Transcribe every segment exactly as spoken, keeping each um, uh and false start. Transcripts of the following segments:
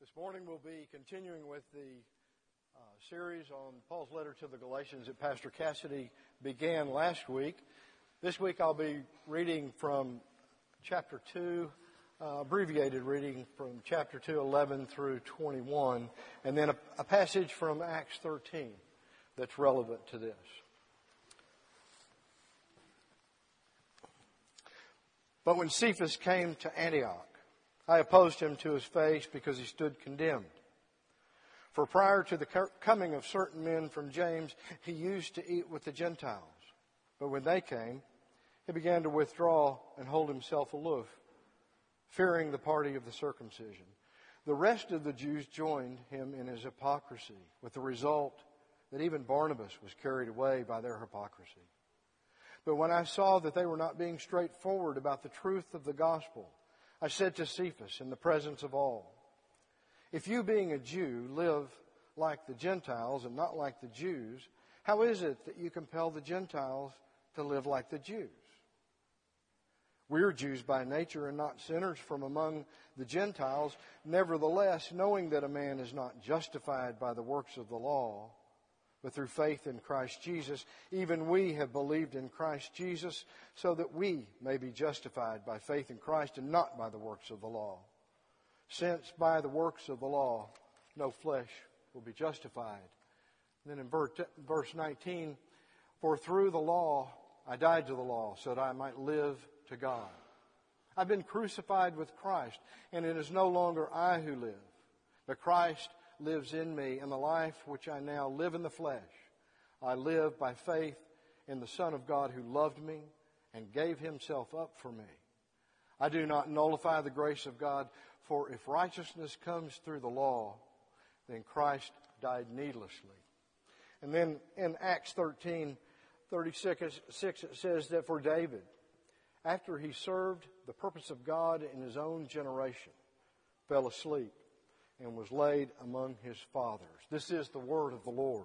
This morning we'll be continuing with the uh, series on Paul's letter to the Galatians that Pastor Cassidy began last week. This week I'll be reading from chapter two, uh, abbreviated reading from chapter two, eleven through twenty-one, and then a, a passage from Acts thirteen that's relevant to this. But when Cephas came to Antioch, I opposed him to his face because he stood condemned. For prior to the coming of certain men from James, he used to eat with the Gentiles. But when they came, he began to withdraw and hold himself aloof, fearing the party of the circumcision. The rest of the Jews joined him in his hypocrisy, with the result that even Barnabas was carried away by their hypocrisy. But when I saw that they were not being straightforward about the truth of the gospel, I said to Cephas in the presence of all, if you being a Jew live like the Gentiles and not like the Jews, how is it that you compel the Gentiles to live like the Jews? We are Jews by nature and not sinners from among the Gentiles. Nevertheless, knowing that a man is not justified by the works of the law, but through faith in Christ Jesus, even we have believed in Christ Jesus so that we may be justified by faith in Christ and not by the works of the law. Since by the works of the law, no flesh will be justified. And then in verse nineteen, for through the law I died to the law so that I might live to God. I've been crucified with Christ, and it is no longer I who live, but Christ lives in me, and the life which I now live in the flesh, I live by faith in the Son of God who loved me and gave himself up for me. I do not nullify the grace of God, for if righteousness comes through the law, then Christ died needlessly. And then in Acts thirteen, thirty-six, it says that for David, after he served the purpose of God in his own generation, fell asleep and was laid among his fathers. This is the word of the Lord.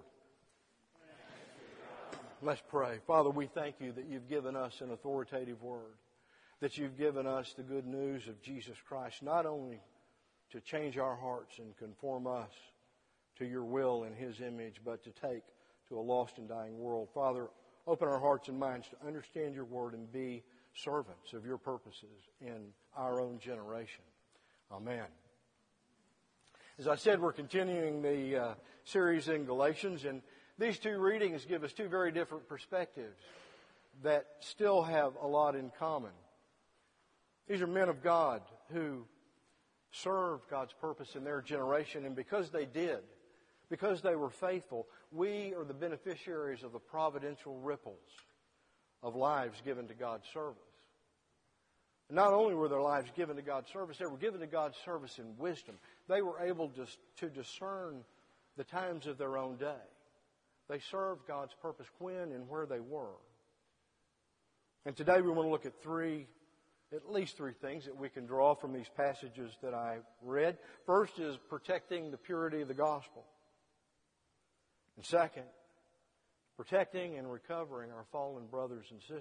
Let's pray. Father, we thank you that you've given us an authoritative word, that you've given us the good news of Jesus Christ, not only to change our hearts and conform us to your will and his image, but to take to a lost and dying world. Father, open our hearts and minds to understand your word and be servants of your purposes in our own generation. Amen. As I said, we're continuing the uh, series in Galatians, and these two readings give us two very different perspectives that still have a lot in common. These are men of God who served God's purpose in their generation, and because they did, because they were faithful, we are the beneficiaries of the providential ripples of lives given to God's service. Not only were their lives given to God's service, they were given to God's service in wisdom. They were able to, to discern the times of their own day. They served God's purpose when and where they were. And today we want to look at three, at least three things that we can draw from these passages that I read. First is protecting the purity of the gospel. And second, protecting and recovering our fallen brothers and sisters.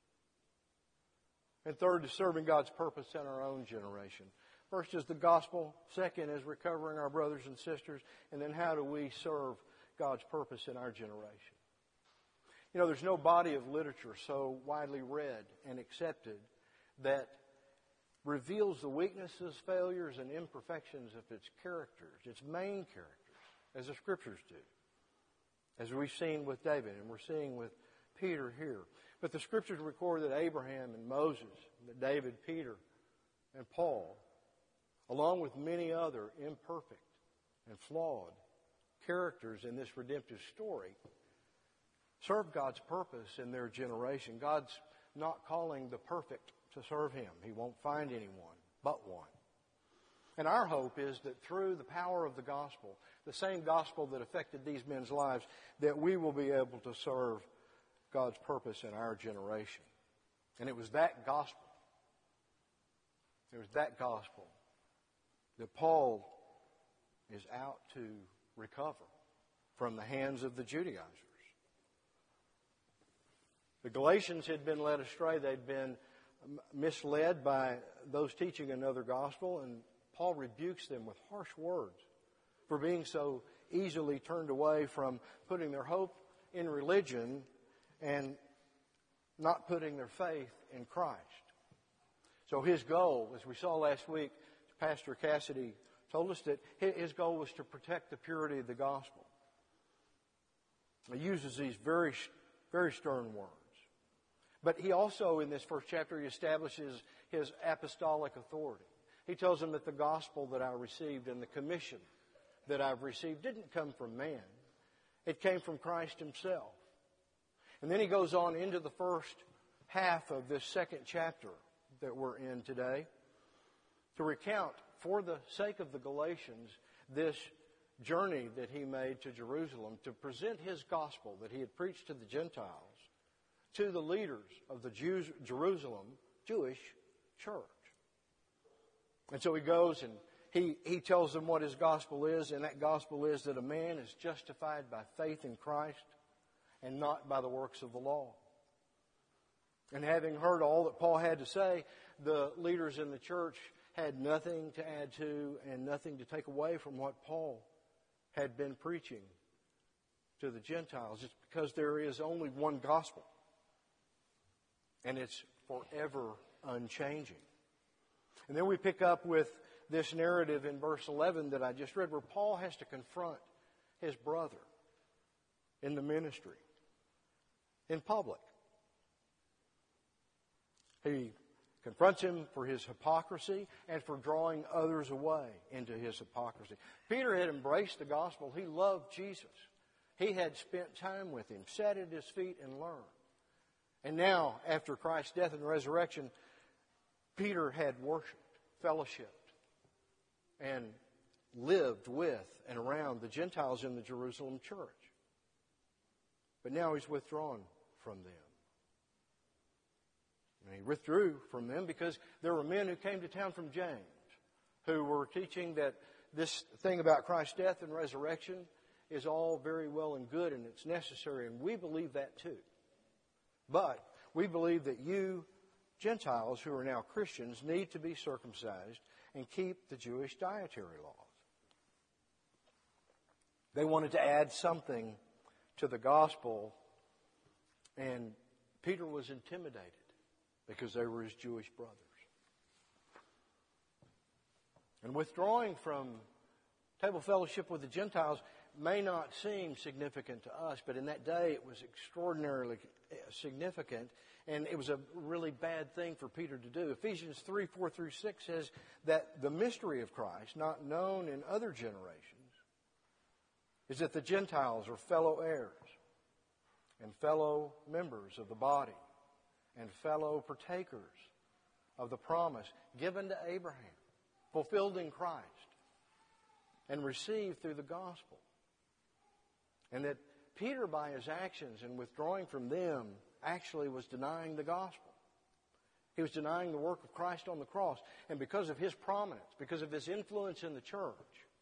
And third is serving God's purpose in our own generation. First is the gospel. Second is recovering our brothers and sisters. And then how do we serve God's purpose in our generation? You know, there's no body of literature so widely read and accepted that reveals the weaknesses, failures, and imperfections of its characters, its main characters, as the Scriptures do. As we've seen with David and we're seeing with Peter here. But the Scriptures record that Abraham and Moses, that David, Peter, and Paul, along with many other imperfect and flawed characters in this redemptive story, served God's purpose in their generation. God's not calling the perfect to serve Him. He won't find anyone but one. And our hope is that through the power of the gospel, the same gospel that affected these men's lives, that we will be able to serve God's purpose in our generation. And it was that gospel, it was that gospel that Paul is out to recover from the hands of the Judaizers. The Galatians had been led astray. They'd been misled by those teaching another gospel, and Paul rebukes them with harsh words for being so easily turned away from putting their hope in religion and not putting their faith in Christ. So his goal, as we saw last week, Pastor Cassidy told us that his goal was to protect the purity of the gospel. He uses these very, very stern words. But he also, in this first chapter, he establishes his apostolic authority. He tells them that the gospel that I received and the commission that I've received didn't come from man. It came from Christ himself. And then he goes on into the first half of this second chapter that we're in today to recount, for the sake of the Galatians, this journey that he made to Jerusalem to present his gospel that he had preached to the Gentiles to the leaders of the Jews, Jerusalem Jewish church. And so he goes and he, he tells them what his gospel is, and that gospel is that a man is justified by faith in Christ and not by the works of the law. And having heard all that Paul had to say, the leaders in the church had nothing to add to and nothing to take away from what Paul had been preaching to the Gentiles. It's because there is only one gospel, and it's forever unchanging. And then we pick up with this narrative in verse eleven that I just read, where Paul has to confront his brother in the ministry in public. He confronts him for his hypocrisy and for drawing others away into his hypocrisy. Peter had embraced the gospel. He loved Jesus. He had spent time with him, sat at his feet and learned. And now, after Christ's death and resurrection, Peter had worshiped, fellowshiped, and lived with and around the Gentiles in the Jerusalem church. But now he's withdrawn from them. And he withdrew from them because there were men who came to town from James who were teaching that this thing about Christ's death and resurrection is all very well and good and it's necessary, and we believe that too. But we believe that you Gentiles who are now Christians need to be circumcised and keep the Jewish dietary laws. They wanted to add something to the gospel, and Peter was intimidated because they were his Jewish brothers. And withdrawing from table fellowship with the Gentiles may not seem significant to us, but in that day it was extraordinarily significant, and it was a really bad thing for Peter to do. Ephesians three, four through six says that the mystery of Christ, not known in other generations, is that the Gentiles are fellow heirs and fellow members of the body and fellow partakers of the promise given to Abraham, fulfilled in Christ, and received through the gospel. And that Peter, by his actions and withdrawing from them, actually was denying the gospel. He was denying the work of Christ on the cross. And because of his prominence, because of his influence in the church,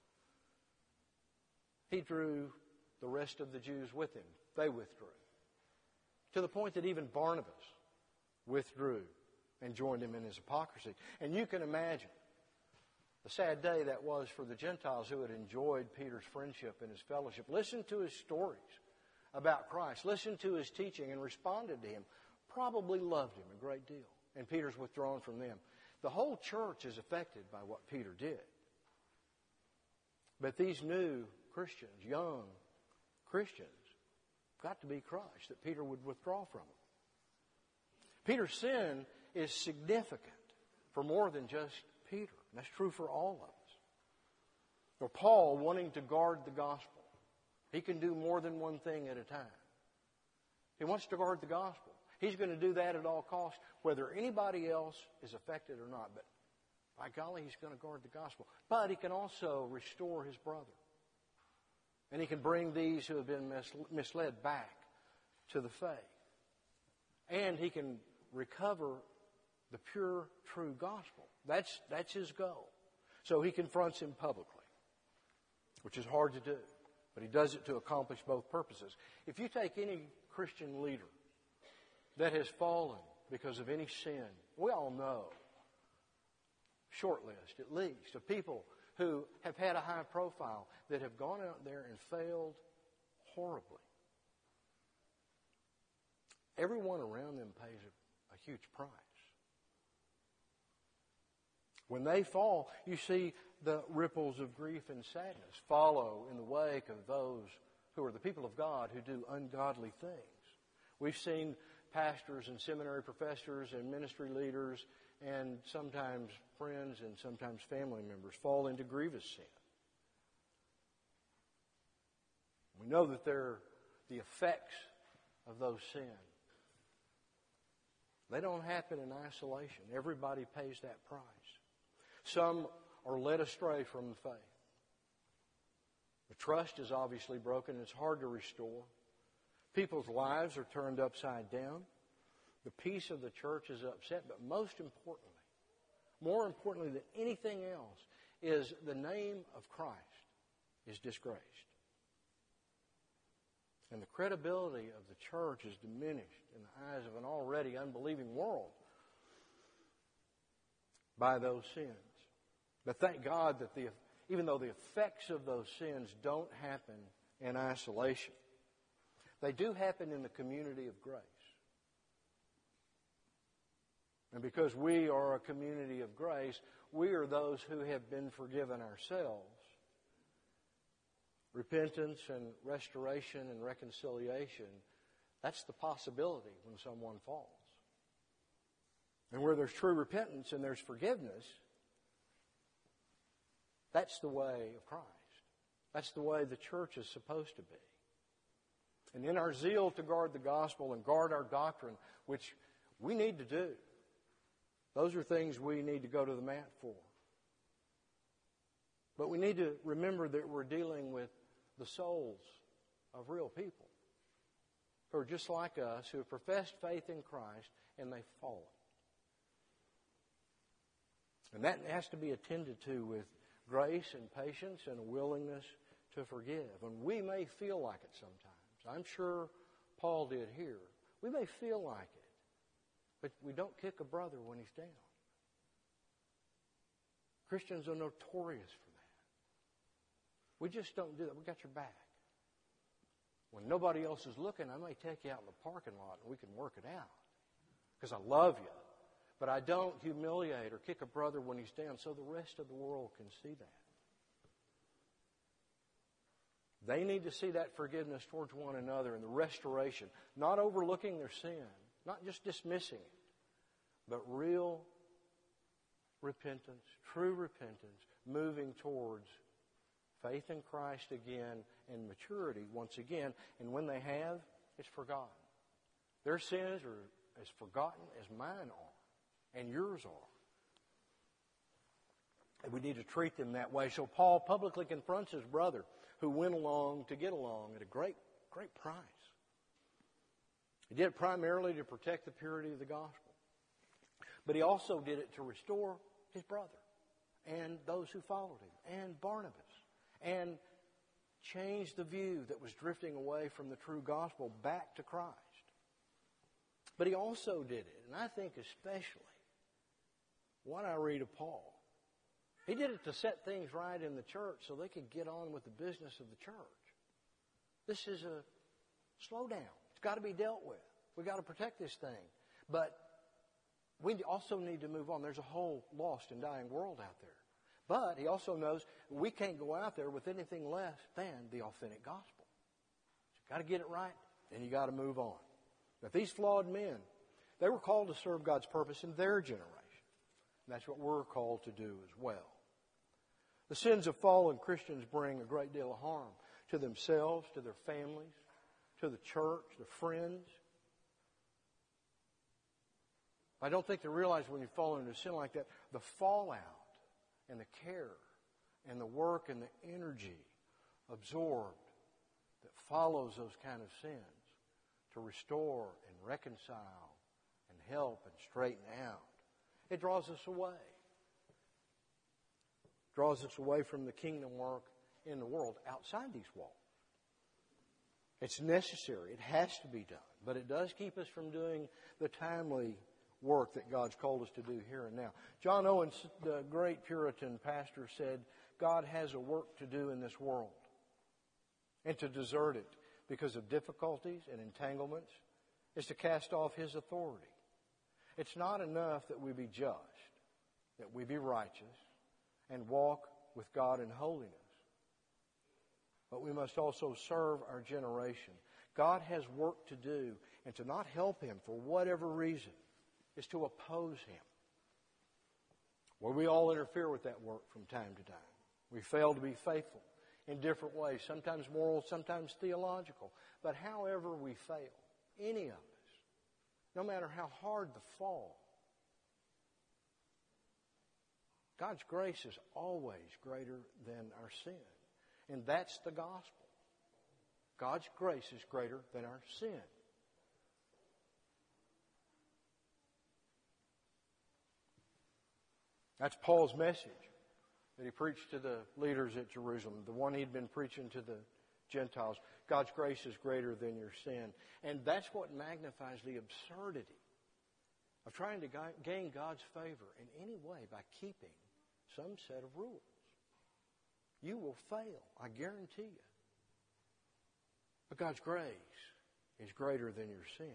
he drew the rest of the Jews with him. They withdrew. To the point that even Barnabas withdrew and joined him in his hypocrisy. And you can imagine the sad day that was for the Gentiles who had enjoyed Peter's friendship and his fellowship. Listen to his stories about Christ. Listen to his teaching and responded to him. Probably loved him a great deal. And Peter's withdrawn from them. The whole church is affected by what Peter did. But these new Christians, young Christians, got to be crushed that Peter would withdraw from them. Peter's sin is significant for more than just Peter. And that's true for all of us. For Paul, wanting to guard the gospel, he can do more than one thing at a time. He wants to guard the gospel. He's going to do that at all costs, whether anybody else is affected or not. But by golly, he's going to guard the gospel. But he can also restore his brother. And he can bring these who have been misled back to the faith. And he can recover the pure, true gospel. That's, that's his goal. So he confronts him publicly, which is hard to do. But he does it to accomplish both purposes. If you take any Christian leader that has fallen because of any sin, we all know short list, at least, of people who have had a high profile that have gone out there and failed horribly. Everyone around them pays a, a huge price. When they fall, you see the ripples of grief and sadness follow in the wake of those who are the people of God who do ungodly things. We've seen pastors and seminary professors and ministry leaders and sometimes friends and sometimes family members fall into grievous sin. We know that they're the effects of those sins. They don't happen in isolation. Everybody pays that price. Some are led astray from the faith. The trust is obviously broken. It's hard to restore. People's lives are turned upside down. The peace of the church is upset. But most importantly, more importantly than anything else, is the name of Christ is disgraced. And the credibility of the church is diminished in the eyes of an already unbelieving world by those sins. But thank God that the, even though the effects of those sins don't happen in isolation, they do happen in the community of grace. And because we are a community of grace, we are those who have been forgiven ourselves. Repentance and restoration and reconciliation, that's the possibility when someone falls. And where there's true repentance and there's forgiveness, that's the way of Christ. That's the way the church is supposed to be. And in our zeal to guard the gospel and guard our doctrine, which we need to do, those are things we need to go to the mat for. But we need to remember that we're dealing with the souls of real people who are just like us, who have professed faith in Christ and they've fallen. And that has to be attended to with grace and patience and a willingness to forgive. And we may feel like it sometimes. I'm sure Paul did here. We may feel like it, but we don't kick a brother when he's down. Christians are notorious for that. We just don't do that. We got your back. When nobody else is looking, I may take you out in the parking lot and we can work it out because I love you. But I don't humiliate or kick a brother when he's down so the rest of the world can see that. They need to see that forgiveness towards one another and the restoration, not overlooking their sin, not just dismissing it, but real repentance, true repentance, moving towards faith in Christ again and maturity once again. And when they have, it's forgotten. Their sins are as forgotten as mine are and yours are. And we need to treat them that way. So Paul publicly confronts his brother who went along to get along at a great, great price. He did it primarily to protect the purity of the gospel. But he also did it to restore his brother and those who followed him and Barnabas and change the view that was drifting away from the true gospel back to Christ. But he also did it, and I think especially what I read of Paul, he did it to set things right in the church so they could get on with the business of the church. This is a slowdown. It's got to be dealt with. We've got to protect this thing. But we also need to move on. There's a whole lost and dying world out there. But he also knows we can't go out there with anything less than the authentic gospel. So you've got to get it right, then you've got to move on. But these flawed men, they were called to serve God's purpose in their generation. And that's what we're called to do as well. The sins of fallen Christians bring a great deal of harm to themselves, to their families, to the church, their friends. I don't think they realize when you fall into sin like that, the fallout and the care and the work and the energy absorbed that follows those kind of sins to restore and reconcile and help and straighten out. It draws us away. It draws us away from the kingdom work in the world outside these walls. It's necessary. It has to be done. But it does keep us from doing the timely work that God's called us to do here and now. John Owen, the great Puritan pastor, said, God has a work to do in this world. And to desert it because of difficulties and entanglements is to cast off His authority. It's not enough that we be just, that we be righteous, and walk with God in holiness. But we must also serve our generation. God has work to do, and to not help Him for whatever reason is to oppose Him. Well, we all interfere with that work from time to time. We fail to be faithful in different ways, sometimes moral, sometimes theological. But however we fail, any of us, no matter how hard the fall, God's grace is always greater than our sin. And that's the gospel. God's grace is greater than our sin. That's Paul's message that he preached to the leaders at Jerusalem, the one he'd been preaching to the Gentiles. God's grace is greater than your sin. And that's what magnifies the absurdity of trying to gain God's favor in any way by keeping some set of rules. You will fail, I guarantee you. But God's grace is greater than your sin.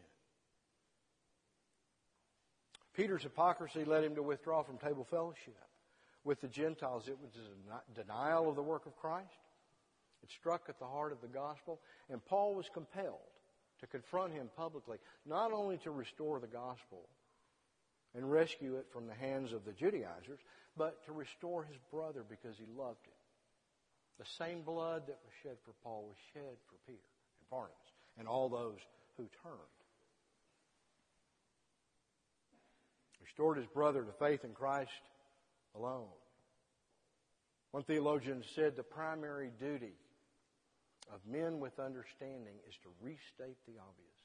Peter's hypocrisy led him to withdraw from table fellowship with the Gentiles. It was a denial of the work of Christ. It struck at the heart of the gospel. And Paul was compelled to confront him publicly, not only to restore the gospel and rescue it from the hands of the Judaizers, but to restore his brother because he loved him. The same blood that was shed for Paul was shed for Peter and Barnabas and all those who turned. Restored his brother to faith in Christ alone. One theologian said the primary duty of men with understanding is to restate the obvious.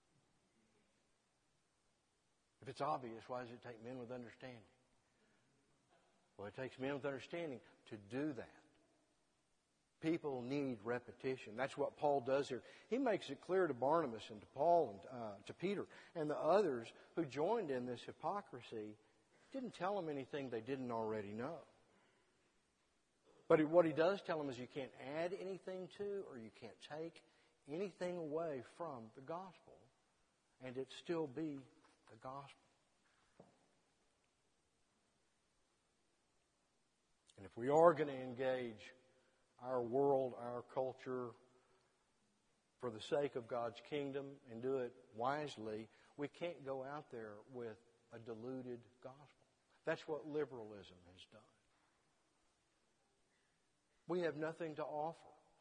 If it's obvious, why does it take men with understanding? Well, it takes men with understanding to do that. People need repetition. That's what Paul does here. He makes it clear to Barnabas and to Paul and uh, to Peter and the others who joined in this hypocrisy. Didn't tell them anything they didn't already know. But what he does tell them is you can't add anything to or you can't take anything away from the gospel and it still be the gospel. And if we are going to engage our world, our culture, for the sake of God's kingdom and do it wisely, we can't go out there with a diluted gospel. That's what liberalism has done. We have nothing to offer.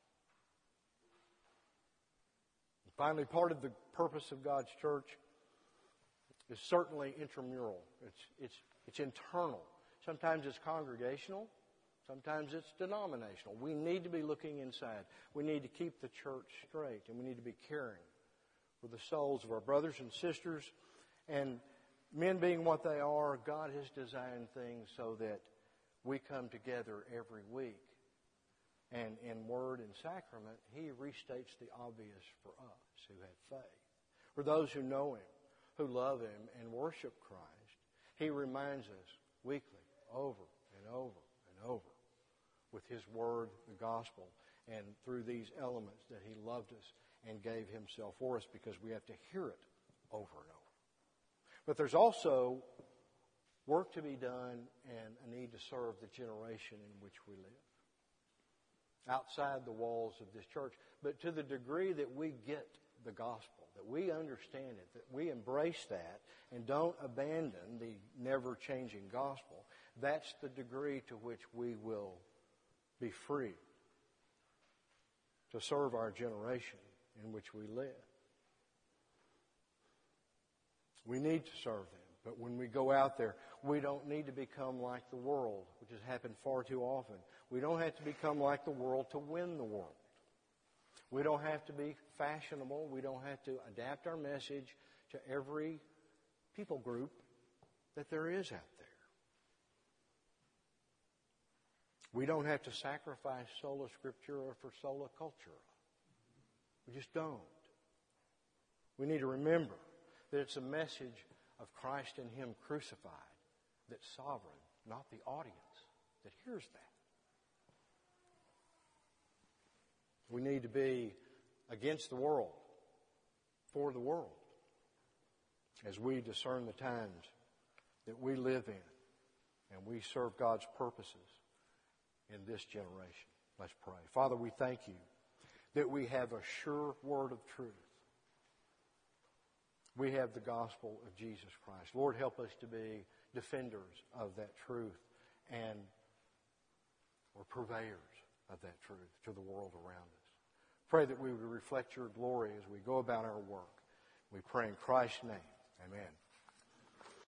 And finally, part of the purpose of God's church is certainly intramural. It's, it's, it's internal. Sometimes it's congregational. Sometimes it's denominational. We need to be looking inside. We need to keep the church straight, and we need to be caring for the souls of our brothers and sisters. And men being what they are, God has designed things so that we come together every week. And in word and sacrament, He restates the obvious for us who have faith. For those who know Him, who love Him, and worship Christ, He reminds us weekly, over and over and over, with His Word, the gospel, and through these elements that He loved us and gave Himself for us, because we have to hear it over and over. But there's also work to be done and a need to serve the generation in which we live, outside the walls of this church. But to the degree that we get the gospel, that we understand it, that we embrace that and don't abandon the never-changing gospel, that's the degree to which we will be free to serve our generation in which we live. We need to serve them, but when we go out there, we don't need to become like the world, which has happened far too often. We don't have to become like the world to win the world. We don't have to be fashionable. We don't have to adapt our message to every people group that there is out there. We don't have to sacrifice sola scriptura for sola cultura. We just don't. We need to remember that it's a message of Christ and Him crucified that's sovereign, not the audience that hears that. We need to be against the world, for the world, as we discern the times that we live in and we serve God's purposes in this generation. Let's pray. Father, we thank you that we have a sure word of truth. We have the gospel of Jesus Christ. Lord, help us to be defenders of that truth and or purveyors of that truth to the world around us. Pray that we would reflect your glory as we go about our work. We pray in Christ's name. Amen.